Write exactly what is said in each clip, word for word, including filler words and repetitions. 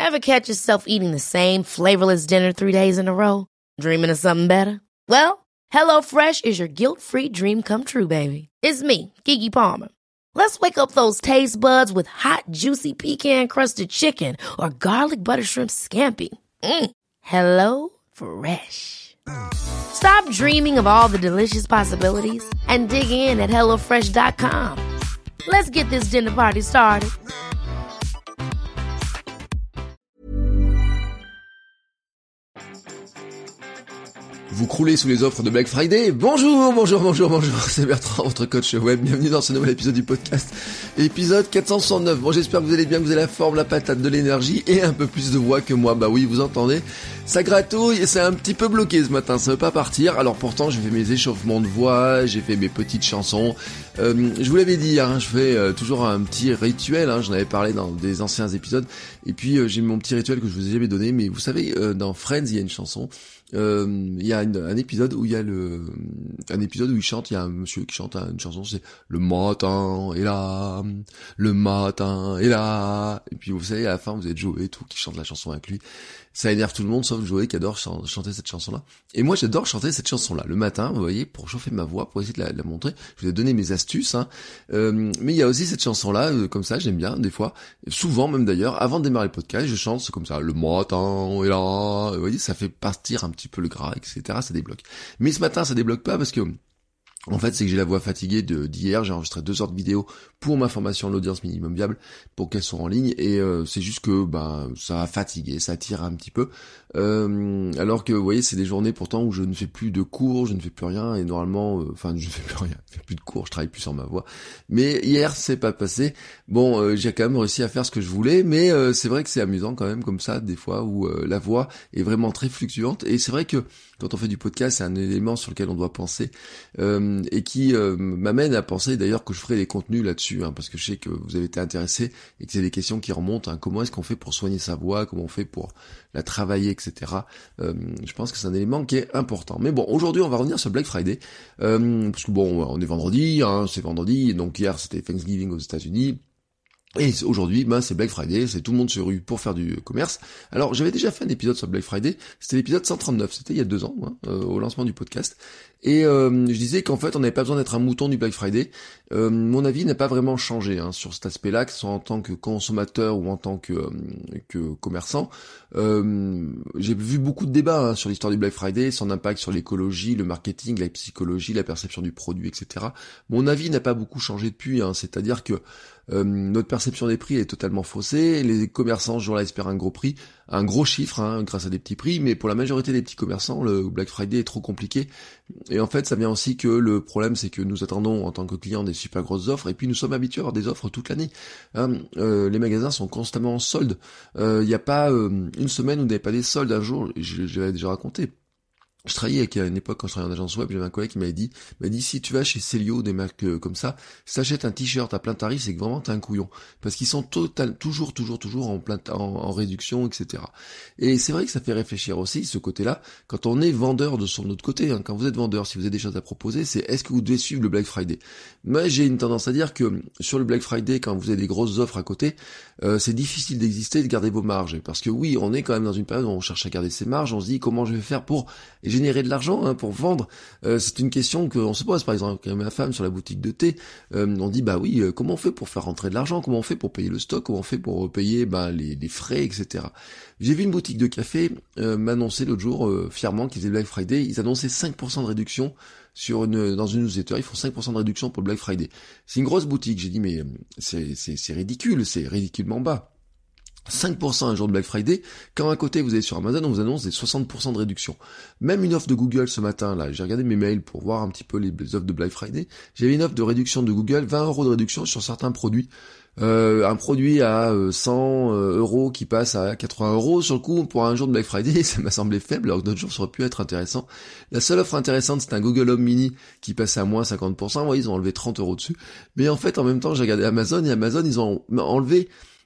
Ever catch yourself eating the same flavorless dinner three days in a row? Dreaming of something better? Well, HelloFresh is your guilt-free dream come true, baby. It's me, Keke Palmer. Let's wake up those taste buds with hot, juicy pecan-crusted chicken or garlic butter shrimp scampi. Mm. Hello Fresh. Stop dreaming of all the delicious possibilities and dig in at hello fresh dot com. Let's get this dinner party started. Vous croulez sous les offres de Black Friday. Bonjour, bonjour, bonjour, bonjour. C'est Bertrand, votre coach web. Bienvenue dans ce nouvel épisode du podcast. Épisode quatre cent soixante-neuf. Bon, j'espère que vous allez bien, que vous avez la forme, la patate, de l'énergie et un peu plus de voix que moi. Bah oui, vous entendez. Ça gratouille et c'est un petit peu bloqué ce matin. Ça veut pas partir. Alors pourtant, j'ai fait mes échauffements de voix, j'ai fait mes petites chansons. Euh, je vous l'avais dit, hein, je fais euh, toujours un petit rituel. Hein, j'en avais parlé dans des anciens épisodes. Et puis, euh, j'ai mon petit rituel que je vous ai jamais donné. Mais vous savez, euh, dans Friends, il y a une chanson. Euh, il y a une, un épisode où il y a le, un épisode où il chante, il y a un monsieur qui chante une chanson, c'est le matin est là, le matin est là. Et puis vous savez, à la fin, vous êtes Joey et tout qui chante la chanson avec lui. Ça énerve tout le monde, sauf Joey qui adore ch- chanter cette chanson-là. Et moi, j'adore chanter cette chanson-là. Le matin, vous voyez, pour chauffer ma voix, pour essayer de la, de la montrer. Je vous ai donné mes astuces, hein. Euh, mais il y a aussi cette chanson-là, euh, comme ça, j'aime bien, des fois. Souvent, même d'ailleurs, avant de démarrer le podcast, je chante, c'est comme ça, le matin est là. Vous voyez, ça fait partir un petit peu le gras, et cetera. Ça débloque. Mais ce matin, ça débloque pas parce que, en fait, c'est que j'ai la voix fatiguée de d'hier, j'ai enregistré deux heures de vidéo pour ma formation l'audience minimum viable pour qu'elle soit en ligne et euh, c'est juste que ben ça a fatigué, ça tire un petit peu. Euh, alors que vous voyez, c'est des journées pourtant où je ne fais plus de cours, je ne fais plus rien et normalement euh, enfin je ne fais plus rien, je fais plus de cours, je travaille plus sur ma voix. Mais hier, c'est pas passé. Bon, euh, j'ai quand même réussi à faire ce que je voulais, mais euh, c'est vrai que c'est amusant quand même comme ça des fois où euh, la voix est vraiment très fluctuante et c'est vrai que quand on fait du podcast, c'est un élément sur lequel on doit penser euh, et qui euh, m'amène à penser d'ailleurs que je ferai des contenus là-dessus, hein, parce que je sais que vous avez été intéressés et que c'est des questions qui remontent. Hein, comment est-ce qu'on fait pour soigner sa voix, comment on fait pour la travailler, et cetera. Euh, je pense que c'est un élément qui est important. Mais bon, aujourd'hui, on va revenir sur Black Friday, euh, parce que bon, on est vendredi, hein, c'est vendredi, donc hier c'était Thanksgiving aux États-Unis. Et aujourd'hui, ben, c'est Black Friday, c'est tout le monde se rue pour faire du commerce. Alors, j'avais déjà fait un épisode sur Black Friday, c'était l'épisode cent trente-neuf, c'était il y a deux ans, hein, euh, au lancement du podcast. Et euh, je disais qu'en fait, on n'avait pas besoin d'être un mouton du Black Friday. Euh, mon avis n'a pas vraiment changé hein, sur cet aspect-là, que ce soit en tant que consommateur ou en tant que, euh, que commerçant. Euh, j'ai vu beaucoup de débats hein, sur l'histoire du Black Friday, son impact sur l'écologie, le marketing, la psychologie, la perception du produit, et cetera. Mon avis n'a pas beaucoup changé depuis, hein, c'est-à-dire que Euh, notre perception des prix est totalement faussée, les commerçants ce jour-là espèrent un gros prix, un gros chiffre hein, grâce à des petits prix, mais pour la majorité des petits commerçants, le Black Friday est trop compliqué, et en fait ça vient aussi que le problème c'est que nous attendons en tant que clients des super grosses offres, et puis nous sommes habitués à avoir des offres toute l'année, hein. euh, les magasins sont constamment en solde, il euh, n'y a pas euh, une semaine où vous n'avez pas des soldes. Un jour, je, je l'avais déjà raconté, je travaillais avec, à une époque, quand je travaillais en agence web, j'avais un collègue qui m'avait dit, m'a dit, si tu vas chez Célio, des marques euh, comme ça, si t'achètes un t-shirt à plein tarif, c'est que vraiment t'es un couillon. Parce qu'ils sont total, toujours, toujours, toujours en plein, en, en réduction, et cetera. Et c'est vrai que ça fait réfléchir aussi, ce côté-là, quand on est vendeur de son autre côté, hein, quand vous êtes vendeur, si vous avez des choses à proposer, c'est est-ce que vous devez suivre le Black Friday? Moi, j'ai une tendance à dire que, sur le Black Friday, quand vous avez des grosses offres à côté, euh, c'est difficile d'exister et de garder vos marges. Parce que oui, on est quand même dans une période où on cherche à garder ses marges, on se dit comment je vais faire pour générer de l'argent hein, pour vendre. Euh, c'est une question qu'on se pose, par exemple, avec ma femme sur la boutique de thé, euh, on dit bah oui, euh, comment on fait pour faire rentrer de l'argent, comment on fait pour payer le stock, comment on fait pour payer bah, les, les frais, et cetera. J'ai vu une boutique de café euh, m'annoncer l'autre jour euh, fièrement qu'ils faisaient Black Friday, ils annonçaient cinq pour cent de réduction sur une, dans une newsletter, ils font cinq pour cent de réduction pour le Black Friday. C'est une grosse boutique, j'ai dit mais c'est, c'est, c'est ridicule, c'est ridiculement bas. cinq pour cent un jour de Black Friday, quand à côté vous allez sur Amazon, on vous annonce des soixante pour cent de réduction. Même une offre de Google ce matin, là, j'ai regardé mes mails pour voir un petit peu les, les offres de Black Friday, j'avais une offre de réduction de Google, vingt euros de réduction sur certains produits. Euh, un produit à euh, cent euros qui passe à quatre-vingts euros, sur le coup, pour un jour de Black Friday, ça m'a semblé faible, alors que d'autres jours, ça aurait pu être intéressant. La seule offre intéressante, c'est un Google Home Mini qui passait à moins cinquante pour cent, vous voyez, ils ont enlevé trente euros dessus. Mais en fait, en même temps, j'ai regardé Amazon, et Amazon, ils ont enlevé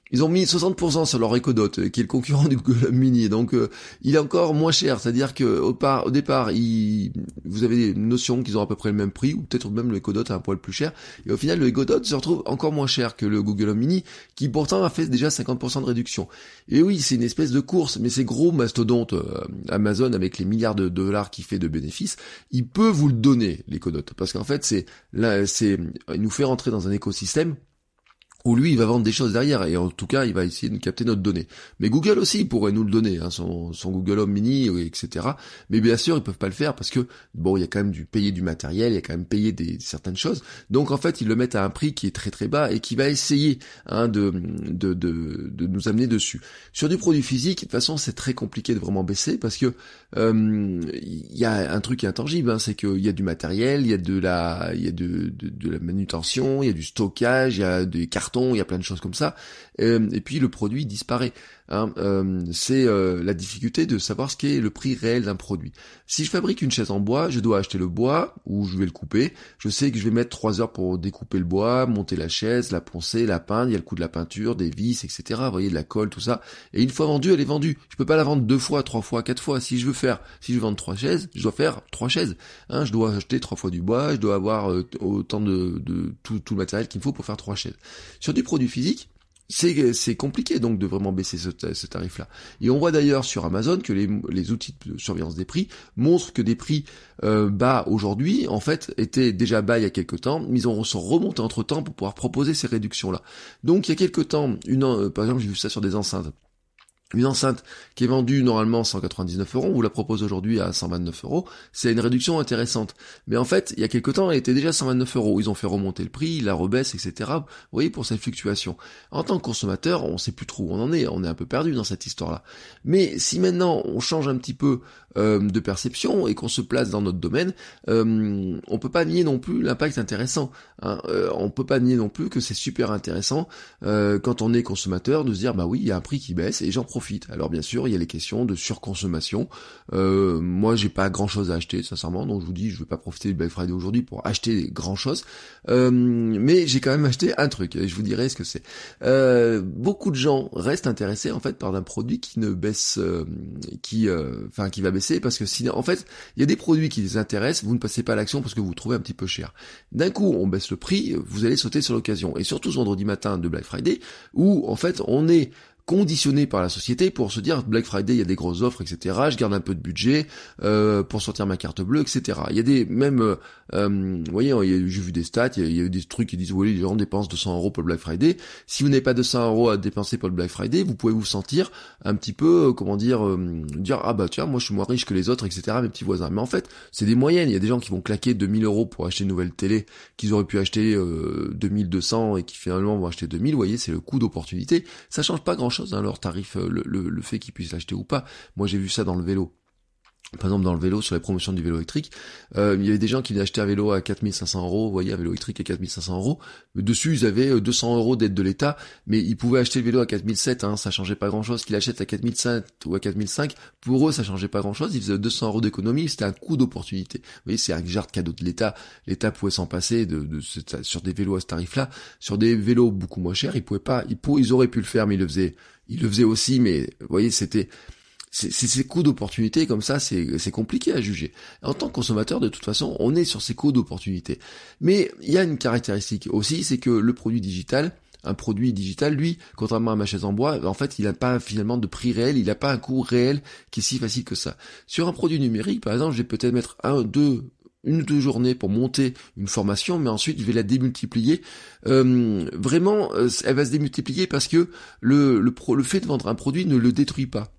Ils ont mis soixante pour cent sur leur Echo Dot, qui est le concurrent du Google Home Mini, donc euh, il est encore moins cher, c'est-à-dire que au, par, au départ, il, vous avez une notion qu'ils ont à peu près le même prix, ou peut-être même le Echo Dot est un poil plus cher, et au final le Echo Dot se retrouve encore moins cher que le Google Home Mini, qui pourtant a fait déjà cinquante pour cent de réduction. Et oui, c'est une espèce de course, mais ces gros mastodontes, euh, Amazon, avec les milliards de dollars qu'il fait de bénéfices, il peut vous le donner, l'Echo Dot, parce qu'en fait, c'est là, c'est, il nous fait rentrer dans un écosystème où lui, il va vendre des choses derrière, et en tout cas, il va essayer de capter notre donnée. Mais Google aussi pourrait nous le donner, hein, son, son Google Home Mini, et cetera. Mais bien sûr, ils peuvent pas le faire parce que, bon, il y a quand même du payer du matériel, il y a quand même payer des certaines choses. Donc, en fait, ils le mettent à un prix qui est très très bas et qui va essayer, hein, de, de, de, de nous amener dessus. Sur du produit physique, de toute façon, c'est très compliqué de vraiment baisser parce que, euh, il y a un truc qui est intangible, hein, c'est qu'il y a du matériel, il y a de la, il y a de, de, de la manutention, il y a du stockage, il y a des cartons, il y a plein de choses comme ça, euh, et puis le produit disparaît. Hein, euh, c'est euh, la difficulté de savoir ce qu'est le prix réel d'un produit. Si je fabrique une chaise en bois, je dois acheter le bois, ou je vais le couper, je sais que je vais mettre trois heures pour découper le bois, monter la chaise, la poncer, la peindre, il y a le coût de la peinture, des vis, et cetera. Vous voyez, de la colle, tout ça, et une fois vendue, elle est vendue. Je peux pas la vendre deux fois, trois fois, quatre fois. Si je veux faire, si je veux vendre trois chaises, je dois faire trois chaises. Hein, je dois acheter trois fois du bois, je dois avoir euh, autant de, de tout, tout le matériel qu'il me faut pour faire trois chaises. Sur du produit physique, c'est c'est compliqué donc de vraiment baisser ce, ce tarif-là. Et on voit d'ailleurs sur Amazon que les, les outils de surveillance des prix montrent que des prix euh, bas aujourd'hui, en fait, étaient déjà bas il y a quelques temps, mais ils ont sont remontés entre-temps pour pouvoir proposer ces réductions-là. Donc il y a quelques temps, une, euh, par exemple, j'ai vu ça sur des enceintes. Une enceinte qui est vendue normalement cent quatre-vingt-dix-neuf euros, on vous la propose aujourd'hui à cent vingt-neuf euros, c'est une réduction intéressante. Mais en fait, il y a quelque temps, elle était déjà cent vingt-neuf euros. Ils ont fait remonter le prix, ils la rebaissent, et cetera. Vous voyez, pour cette fluctuation. En tant que consommateur, on sait plus trop où on en est, on est un peu perdu dans cette histoire-là. Mais si maintenant on change un petit peu euh, de perception et qu'on se place dans notre domaine, euh, on peut pas nier non plus l'impact intéressant. Hein. Euh, on peut pas nier non plus que c'est super intéressant euh, quand on est consommateur de se dire bah oui, il y a un prix qui baisse et j'en profite. Alors bien sûr, il y a les questions de surconsommation. Euh, moi, j'ai pas grand-chose à acheter, sincèrement, donc je vous dis, je vais pas profiter du Black Friday aujourd'hui pour acheter grand-chose. Euh, mais j'ai quand même acheté un truc, et je vous dirai ce que c'est. Euh, beaucoup de gens restent intéressés en fait par un produit qui ne baisse, euh, qui, enfin, euh, qui va baisser, parce que sinon, en fait, il y a des produits qui les intéressent, vous ne passez pas à l'action parce que vous trouvez un petit peu cher. D'un coup, on baisse le prix, vous allez sauter sur l'occasion, et surtout ce vendredi matin de Black Friday, où en fait, on est conditionné par la société pour se dire Black Friday, il y a des grosses offres, et cetera. Je garde un peu de budget euh, pour sortir ma carte bleue, et cetera. Il y a des même, euh, euh, vous voyez, j'ai vu des stats, il y, a, il y a eu des trucs qui disent oui, les gens dépensent deux cents euros pour le Black Friday. Si vous n'avez pas deux cents euros à dépenser pour le Black Friday, vous pouvez vous sentir un petit peu, euh, comment dire, euh, dire ah bah tiens, moi je suis moins riche que les autres, et cetera. Mes petits voisins. Mais en fait, c'est des moyennes. Il y a des gens qui vont claquer deux mille euros pour acheter une nouvelle télé qu'ils auraient pu acheter euh, deux mille deux cents et qui finalement vont acheter deux mille. Vous voyez, c'est le coût d'opportunité. Ça change pas grand chose, hein, leur tarif. Le, le, le fait qu'ils puissent l'acheter ou pas. Moi j'ai vu ça dans le vélo. Par exemple dans le vélo, sur les promotions du vélo électrique, euh, il y avait des gens qui venaient acheter un vélo à quatre mille cinq cents euros, vous voyez, un vélo électrique à quatre mille cinq cents euros, mais dessus ils avaient deux cents euros d'aide de l'État, mais ils pouvaient acheter le vélo à quatre mille sept, hein, ça changeait pas grand chose, qu'ils l'achètent à quatre mille cinq ou à quatre mille cinq, pour eux ça changeait pas grand chose, ils faisaient deux cents euros d'économie, c'était un coût d'opportunité. Vous voyez, c'est un genre de cadeau de l'État, l'État pouvait s'en passer de, de, de, sur des vélos à ce tarif-là, sur des vélos beaucoup moins chers, ils pouvaient pas, ils, pour, ils auraient pu le faire, mais ils le faisaient, ils le faisaient aussi, mais vous voyez, c'était, C'est, c'est ces coûts d'opportunité comme ça, c'est, c'est compliqué à juger. En tant que consommateur, de toute façon, on est sur ces coûts d'opportunité. Mais il y a une caractéristique aussi, c'est que le produit digital, un produit digital, lui, contrairement à ma chaise en bois, en fait, il n'a pas finalement de prix réel, il n'a pas un coût réel qui est si facile que ça. Sur un produit numérique, par exemple, je vais peut-être mettre un, deux, une ou deux journées pour monter une formation, mais ensuite je vais la démultiplier. Euh, vraiment, elle va se démultiplier parce que le, le, pro, le fait de vendre un produit ne le détruit pas.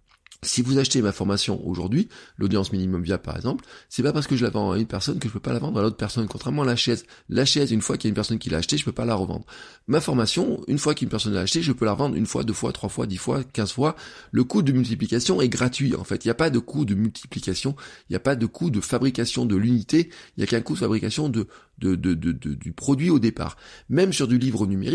Si vous achetez ma formation aujourd'hui, l'audience minimum viable par exemple, c'est pas parce que je la vends à une personne que je peux pas la vendre à l'autre personne, contrairement à la chaise. La chaise, une fois qu'il y a une personne qui l'a achetée, je peux pas la revendre. Ma formation, une fois qu'une personne l'a achetée, je peux la revendre une fois, deux fois, trois fois, dix fois, quinze fois. Le coût de multiplication est gratuit, en fait. Il n'y a pas de coût de multiplication, il n'y a pas de coût de fabrication de l'unité, il n'y a qu'un coût de fabrication de, de, de, de, de, du produit au départ. Même sur du livre numérique,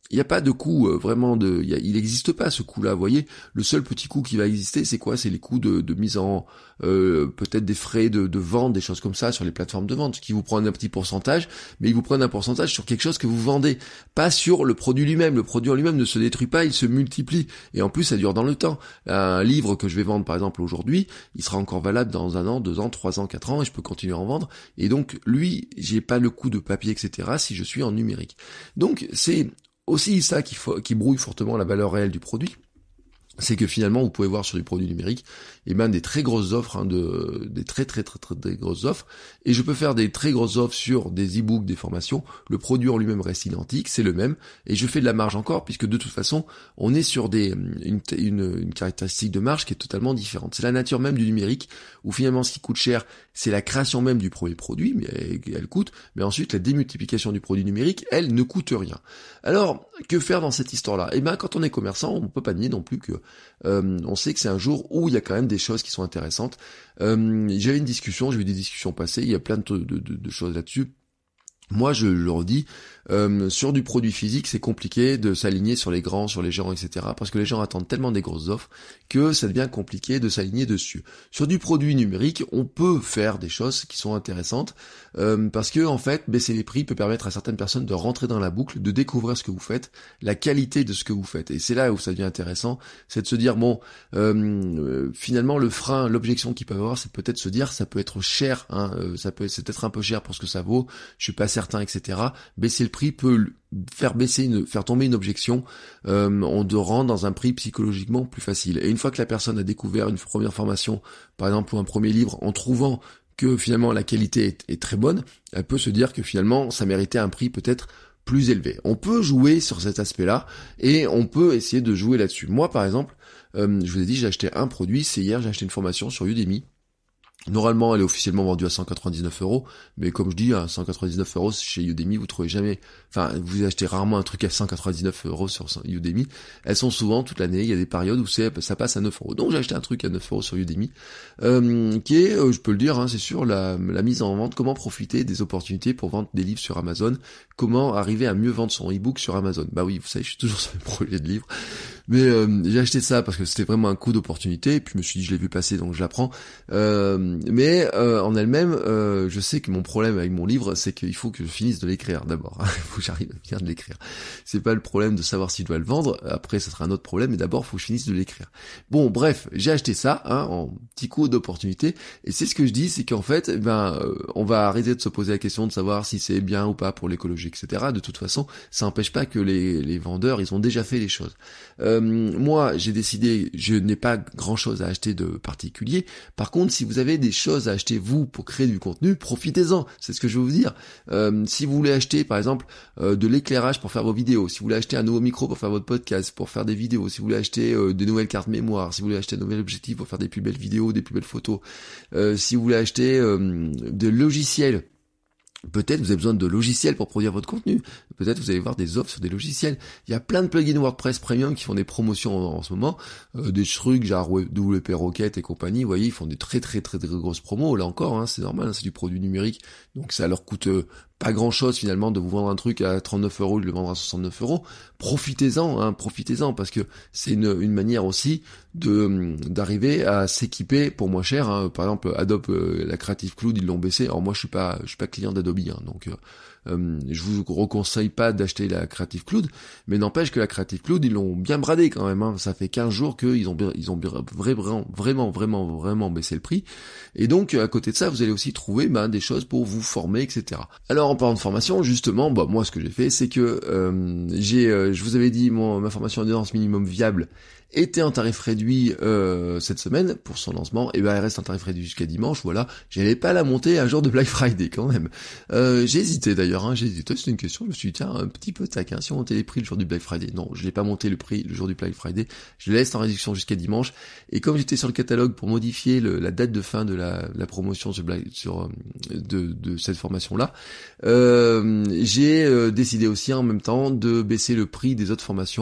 il n'y a pas de coût euh, vraiment de, il, y a, il n'existe pas ce coût-là. Vous voyez, le seul petit coût qui va exister, c'est quoi? C'est les coûts de, de mise en, euh, peut-être des frais de, de vente, des choses comme ça sur les plateformes de vente, qui vous prennent un petit pourcentage, mais ils vous prennent un pourcentage sur quelque chose que vous vendez, pas sur le produit lui-même. Le produit en lui-même ne se détruit pas, il se multiplie, et en plus ça dure dans le temps. Un livre que je vais vendre par exemple aujourd'hui, il sera encore valable dans un an, deux ans, trois ans, quatre ans, et je peux continuer à en vendre. Et donc lui, j'ai pas le coût de papier, et cetera. Si je suis en numérique. Donc c'est aussi ça qui, faut, qui brouille fortement la valeur réelle du produit, c'est que finalement vous pouvez voir sur du produit numérique et eh ben des très grosses offres, hein, de des très très très très très grosses offres, et je peux faire des très grosses offres sur des e-books, des formations, le produit en lui-même reste identique, c'est le même, et je fais de la marge encore, puisque de toute façon on est sur des une, une, une caractéristique de marge qui est totalement différente. C'est la nature même du numérique, où finalement ce qui coûte cher, c'est la création même du premier produit, mais elle, elle coûte, mais ensuite la démultiplication du produit numérique, elle ne coûte rien. Alors, que faire dans cette histoire-là? Eh ben, quand on est commerçant, on peut pas nier non plus que euh, on sait que c'est un jour où il y a quand même des choses qui sont intéressantes. Euh, j'avais une discussion, j'ai eu des discussions passées, il y a plein de, de, de, de choses là-dessus. Moi, je le redis, euh, sur du produit physique, c'est compliqué de s'aligner sur les grands, sur les géants, et cetera. Parce que les gens attendent tellement des grosses offres que ça devient compliqué de s'aligner dessus. Sur du produit numérique, on peut faire des choses qui sont intéressantes, euh, parce que en fait, baisser les prix peut permettre à certaines personnes de rentrer dans la boucle, de découvrir ce que vous faites, la qualité de ce que vous faites. Et c'est là où ça devient intéressant, c'est de se dire bon, euh, euh, finalement le frein, l'objection qu'ils peuvent avoir, c'est peut-être se dire ça peut être cher, hein, euh, ça peut, c'est peut-être un peu cher pour ce que ça vaut. Je suis pas certain, et cetera. Baisser le prix peut faire baisser, une, faire tomber une objection. Euh, on te rend dans un prix psychologiquement plus facile. Et une fois que la personne a découvert une première formation, par exemple, ou un premier livre, en trouvant que finalement la qualité est, est très bonne, elle peut se dire que finalement ça méritait un prix peut-être plus élevé. On peut jouer sur cet aspect-là et on peut essayer de jouer là-dessus. Moi, par exemple, euh, je vous ai dit, j'ai acheté un produit. C'est hier, j'ai acheté une formation sur Udemy. Normalement, elle est officiellement vendue à cent quatre-vingt-dix-neuf euros, mais comme je dis, à cent quatre-vingt-dix-neuf euros chez Udemy, vous trouvez jamais, enfin, vous achetez rarement un truc à cent quatre-vingt-dix-neuf euros sur Udemy. Elles sont souvent toute l'année. Il y a des périodes où c'est, ça passe à neuf euros. Donc j'ai acheté un truc à neuf euros sur Udemy, euh, qui est, euh, je peux le dire, hein, c'est sûr, la, la mise en vente. Comment profiter des opportunités pour vendre des livres sur Amazon. Comment arriver à mieux vendre son e-book sur Amazon. Bah oui, vous savez, je suis toujours sur mes projets de livres. Mais euh, j'ai acheté ça parce que c'était vraiment un coup d'opportunité, et puis je me suis dit je l'ai vu passer donc je la prends. Euh, mais euh, en elle-même, euh, je sais que mon problème avec mon livre, c'est qu'il faut que je finisse de l'écrire d'abord. Il faut que j'arrive à bien de l'écrire. C'est pas le problème de savoir si je dois le vendre, après ça sera un autre problème, mais d'abord il faut que je finisse de l'écrire. Bon bref, j'ai acheté ça hein, en petit coup d'opportunité, et c'est ce que je dis, c'est qu'en fait, eh ben, euh, on va arrêter de se poser la question de savoir si c'est bien ou pas pour l'écologie, et cetera. De toute façon, ça n'empêche pas que les, les vendeurs, ils ont déjà fait les choses. Euh, moi, j'ai décidé, je n'ai pas grand-chose à acheter de particulier. Par contre, si vous avez des choses à acheter vous pour créer du contenu, profitez-en. C'est ce que je veux vous dire. Euh, si vous voulez acheter, par exemple, euh, de l'éclairage pour faire vos vidéos, si vous voulez acheter un nouveau micro pour faire votre podcast, pour faire des vidéos, si vous voulez acheter euh, des nouvelles cartes mémoire, si vous voulez acheter un nouvel objectif pour faire des plus belles vidéos, des plus belles photos, euh, si vous voulez acheter euh, des logiciels. Peut-être vous avez besoin de logiciels pour produire votre contenu. Peut-être vous allez voir des offres sur des logiciels. Il y a plein de plugins WordPress Premium qui font des promotions en, en ce moment. Euh, des trucs genre W P Rocket et compagnie. Vous voyez, ils font des très très très très grosses promos. Là encore, hein, c'est normal, hein, c'est du produit numérique. Donc ça leur coûte euh, pas grand-chose finalement de vous vendre un truc à trente-neuf euros et de le vendre à soixante-neuf euros. Profitez-en, hein, profitez-en, parce que c'est une, une manière aussi de d'arriver à s'équiper pour moins cher. Hein. Par exemple, Adobe, euh, la Creative Cloud, ils l'ont baissé. Alors moi, je suis pas, je suis pas client d'Adobe, hein, donc euh, euh, je vous reconseille pas d'acheter la Creative Cloud, mais n'empêche que la Creative Cloud, ils l'ont bien bradé quand même. Hein. Ça fait quinze jours qu'ils ont, ils ont vraiment, vraiment, vraiment, vraiment baissé le prix. Et donc, à côté de ça, vous allez aussi trouver bah, des choses pour vous former, et cetera. Alors, en parlant de formation, justement, bah moi, ce que j'ai fait, c'est que euh, j'ai, euh, je vous avais dit, mon, ma formation endurance minimum viable était en tarif réduit euh, cette semaine pour son lancement, et ben elle reste en tarif réduit jusqu'à dimanche. Voilà, j'allais pas la monter un jour de Black Friday quand même. Euh, j'ai hésité d'ailleurs, hein, j'ai hésité, c'est une question, je me suis dit tiens un petit peu taquin, si on montait les prix le jour du Black Friday. Non, je l'ai pas monté le prix le jour du Black Friday, je le laisse en réduction jusqu'à dimanche. Et comme j'étais sur le catalogue pour modifier le, la date de fin de la, la promotion sur, Black, sur de, de cette formation là, euh, j'ai euh, décidé aussi en même temps de baisser le prix des autres formations,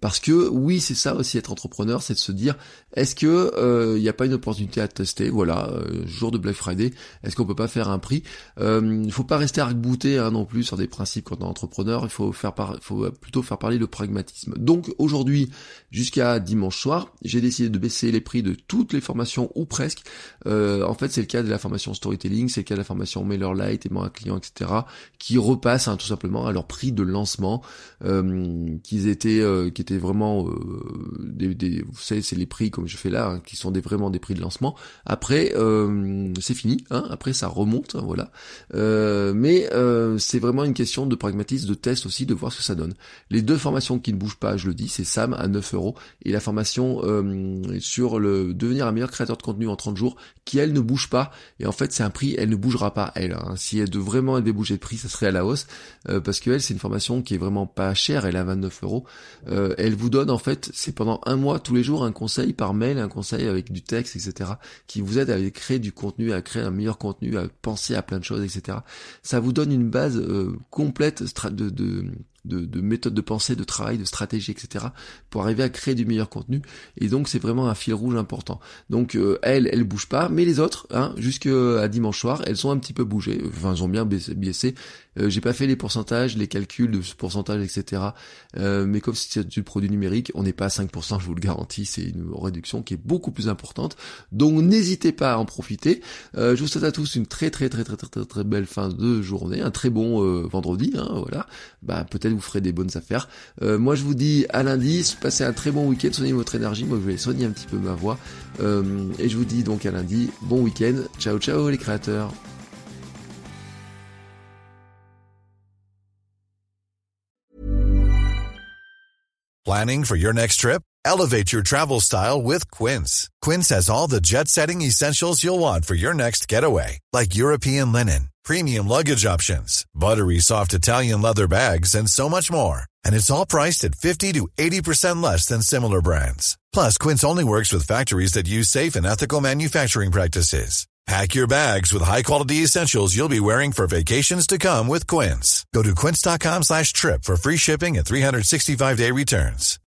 Parce que oui, c'est ça aussi être entrepreneur, c'est de se dire, est-ce que il euh, n'y a pas une opportunité à tester, voilà, euh, jour de Black Friday, est-ce qu'on peut pas faire un prix? Il euh, faut pas rester arc-bouté hein, non plus sur des principes quand on est entrepreneur, il faut faire par... faut plutôt faire parler le pragmatisme. Donc aujourd'hui, jusqu'à dimanche soir, j'ai décidé de baisser les prix de toutes les formations ou presque. Euh, en fait, c'est le cas de la formation storytelling, c'est le cas de la formation MailerLite, aimant un client, et cetera, qui repassent hein, tout simplement à leur prix de lancement, euh, qu'ils étaient, euh, qui étaient vraiment, euh, des, des, vous savez, c'est les prix comme je fais là, hein, qui sont des, vraiment des prix de lancement. Après, euh, c'est fini, hein, après ça remonte, hein, voilà. Euh, mais euh, c'est vraiment une question de pragmatisme, de test aussi, de voir ce que ça donne. Les deux formations qui ne bougent pas, je le dis, c'est Sam à neuf euros et la formation euh, sur le devenir un meilleur créateur de contenu en trente jours, qui elle ne bouge pas. Et en fait, c'est un prix, elle ne bougera pas elle. Hein. Si elle devait vraiment elle devait bouger de prix, ça serait à la hausse, euh, parce que elle, c'est une formation qui est vraiment pas chère. Elle est à vingt-neuf euros. Euh, elle vous donne en fait, c'est pendant un mois tous les jours un conseil par mail, un conseil avec du texte, et cetera, qui vous aide à créer du contenu, à créer un meilleur contenu, à penser à plein de choses, et cetera. Ça vous donne une base euh, complète de, de De, de méthode de pensée, de travail, de stratégie, et cetera, pour arriver à créer du meilleur contenu. Et donc c'est vraiment un fil rouge important. Donc euh, elle, elle bouge pas, mais les autres, hein, jusqu'à dimanche soir, elles ont un petit peu bougé. Enfin, elles ont bien baissé. baissé. Euh, j'ai pas fait les pourcentages, les calculs de ce pourcentage, et cetera. Euh, mais comme c'est du produit numérique, on n'est pas à cinq pour cent, je vous le garantis. C'est une réduction qui est beaucoup plus importante. Donc n'hésitez pas à en profiter. Euh, je vous souhaite à tous une très très très très très très, très belle fin de journée, un très bon euh, vendredi. Hein, voilà. Bah peut-être vous ferez des bonnes affaires. Euh, moi je vous dis à lundi, passez un très bon week-end, soignez votre énergie, moi je vais soigner un petit peu ma voix, euh, et je vous dis donc à lundi, bon week-end, ciao ciao les créateurs. Planning for your next trip? Elevate your travel style with Quince. Quince has all the jet-setting essentials you'll want for your next getaway, like European linen, premium luggage options, buttery soft Italian leather bags, and so much more. And it's all priced at fifty to eighty percent less than similar brands. Plus, Quince only works with factories that use safe and ethical manufacturing practices. Pack your bags with high-quality essentials you'll be wearing for vacations to come with Quince. Go to quince.com slash trip for free shipping and three sixty-five day returns.